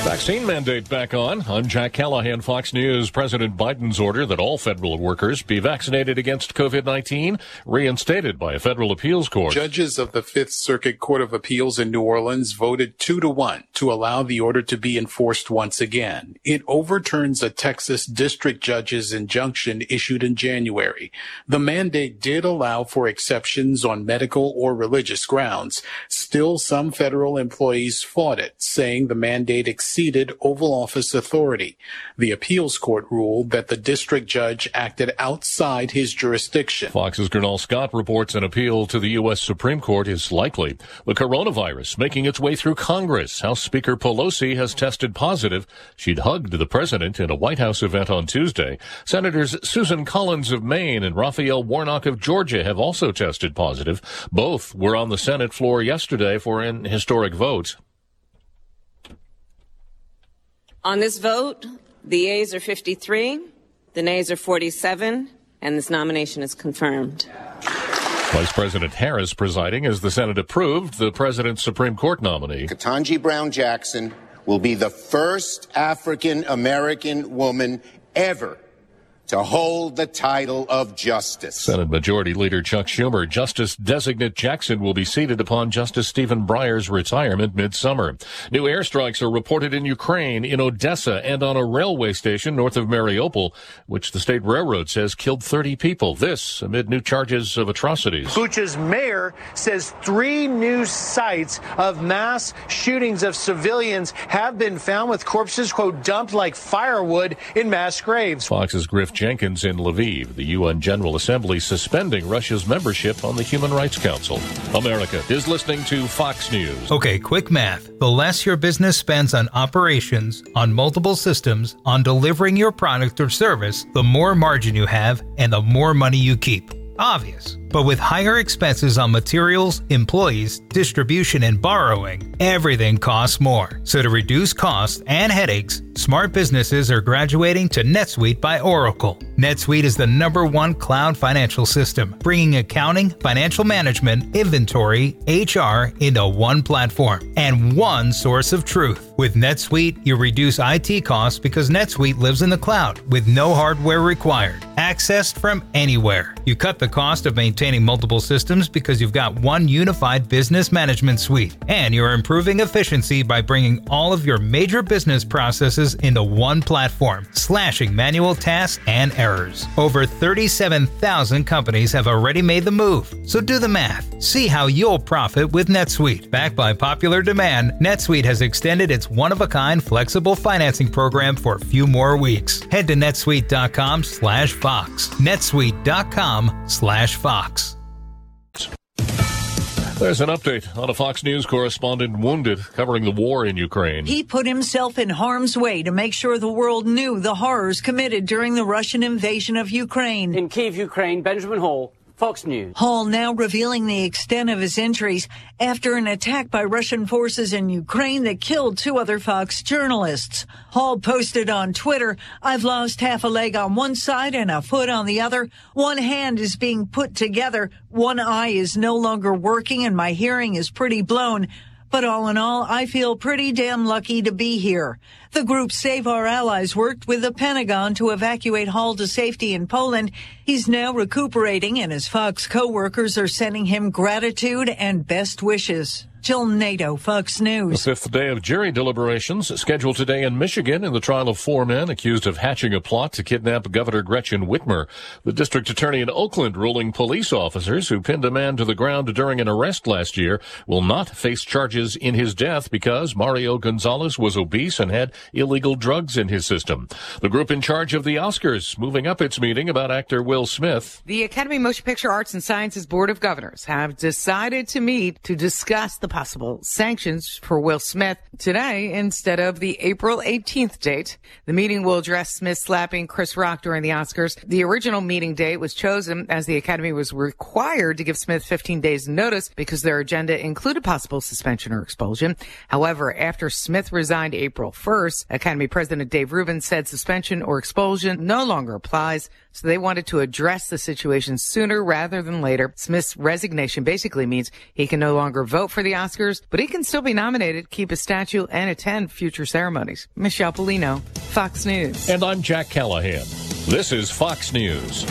Vaccine mandate back on. I'm Jack Callahan, Fox News. President Biden's order that all federal workers be vaccinated against COVID-19 reinstated by a federal appeals court. Judges of the Fifth Circuit Court of Appeals in New Orleans voted 2-1 to allow the order to be enforced once again. It overturns a Texas district judge's injunction issued in January. The mandate did allow for exceptions on medical or religious grounds. Still, some federal employees fought it, saying the mandate exceeded Oval Office authority. The appeals court ruled that the district judge acted outside his jurisdiction. Fox's Gernal Scott reports an appeal to the U.S. Supreme Court is likely. The coronavirus making its way through Congress. House Speaker Pelosi has tested positive. She'd hugged the president in a White House event on Tuesday. Senators Susan Collins of Maine and Raphael Warnock of Georgia have also tested positive. Both were on the Senate floor yesterday for an historic vote. On this vote, the yeas are 53, the nays are 47, and this nomination is confirmed. Vice President Harris presiding as the Senate approved the president's Supreme Court nominee. Ketanji Brown Jackson will be the first African-American woman ever to hold the title of justice. Senate Majority Leader Chuck Schumer. Justice-designate Jackson will be seated upon Justice Stephen Breyer's retirement midsummer. New airstrikes are reported in Ukraine, in Odessa, and on a railway station north of Mariupol, which the state railroad says killed 30 people. This amid new charges of atrocities. Bucha's mayor says 3 new sites of mass shootings of civilians have been found with corpses, quote, dumped like firewood in mass graves. Fox's Griff Jenkins in Lviv. The UN General Assembly suspending Russia's membership on the Human Rights Council. America is listening to Fox News. Okay, quick math. The less your business spends on operations, on multiple systems, on delivering your product or service, the more margin you have and the more money you keep. Obvious. But with higher expenses on materials, employees, distribution, and borrowing, everything costs more. So to reduce costs and headaches, smart businesses are graduating to NetSuite by Oracle. NetSuite is the #1 cloud financial system, bringing accounting, financial management, inventory, HR into one platform and one source of truth. With NetSuite, you reduce IT costs because NetSuite lives in the cloud with no hardware required, accessed from anywhere. You cut the cost of maintaining multiple systems because you've got one unified business management suite, and you're improving efficiency by bringing all of your major business processes into one platform, slashing manual tasks and errors. Over 37,000 companies have already made the move, so do the math. See how you'll profit with NetSuite. Backed by popular demand, NetSuite has extended its one-of-a-kind flexible financing program for a few more weeks. Head to netsuite.com/Fox. netsuite.com/Fox. There's an update on a Fox News correspondent wounded covering the war in Ukraine. He put himself in harm's way to make sure the world knew the horrors committed during the Russian invasion of Ukraine. In Kyiv, Ukraine, Benjamin Hall, Fox News. Hall now revealing the extent of his injuries after an attack by Russian forces in Ukraine that killed 2 other Fox journalists. Hall posted on Twitter, "I've lost half a leg on one side and a foot on the other. One hand is being put together. One eye is no longer working and my hearing is pretty blown. But all in all, I feel pretty damn lucky to be here." The group Save Our Allies worked with the Pentagon to evacuate Hall to safety in Poland. He's now recuperating, and his Fox co-workers are sending him gratitude and best wishes. Jill Nato, Fox News. The 5th day of jury deliberations scheduled today in Michigan in the trial of 4 men accused of hatching a plot to kidnap Governor Gretchen Whitmer. The district attorney in Oakland ruling police officers who pinned a man to the ground during an arrest last year will not face charges in his death because Mario Gonzalez was obese and had illegal drugs in his system. The group in charge of the Oscars moving up its meeting about actor Will Smith. The Academy Motion Picture Arts and Sciences Board of Governors have decided to meet to discuss the possible sanctions for Will Smith today instead of the April 18th date. The meeting will address Smith slapping Chris Rock during the Oscars. The original meeting date was chosen as the Academy was required to give Smith 15 days notice because their agenda included possible suspension or expulsion. However, after Smith resigned April 1st, Academy President Dave Rubin said suspension or expulsion no longer applies, so they wanted to address the situation sooner rather than later. Smith's resignation basically means he can no longer vote for the Oscars, but he can still be nominated, keep a statue, and attend future ceremonies. Michelle Polino, Fox News. And I'm Jack Callahan. This is Fox News.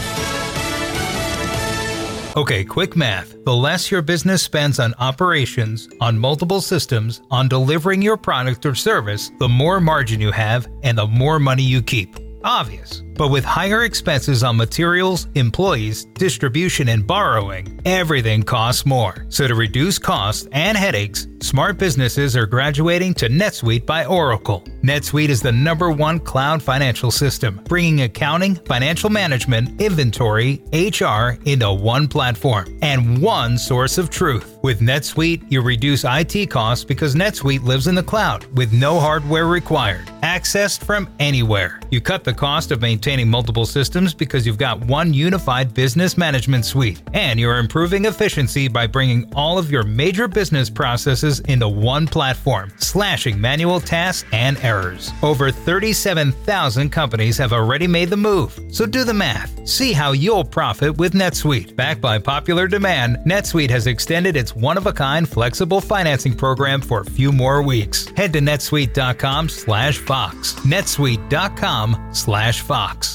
Okay, quick math. The less your business spends on operations, on multiple systems, on delivering your product or service, the more margin you have and the more money you keep. Obvious. But with higher expenses on materials, employees, distribution, and borrowing, everything costs more. So to reduce costs and headaches, smart businesses are graduating to NetSuite by Oracle. NetSuite is the #1 cloud financial system, bringing accounting, financial management, inventory, HR into one platform and one source of truth. With NetSuite, you reduce IT costs because NetSuite lives in the cloud with no hardware required, accessed from anywhere. You cut the cost of maintaining multiple systems because you've got one unified business management suite, and you're improving efficiency by bringing all of your major business processes into one platform, slashing manual tasks and errors. Over 37,000 companies have already made the move, so do the math. See how you'll profit with NetSuite. Backed by popular demand, NetSuite has extended its one-of-a-kind flexible financing program for a few more weeks. Head to netsuite.com/Fox. netsuite.com/Fox.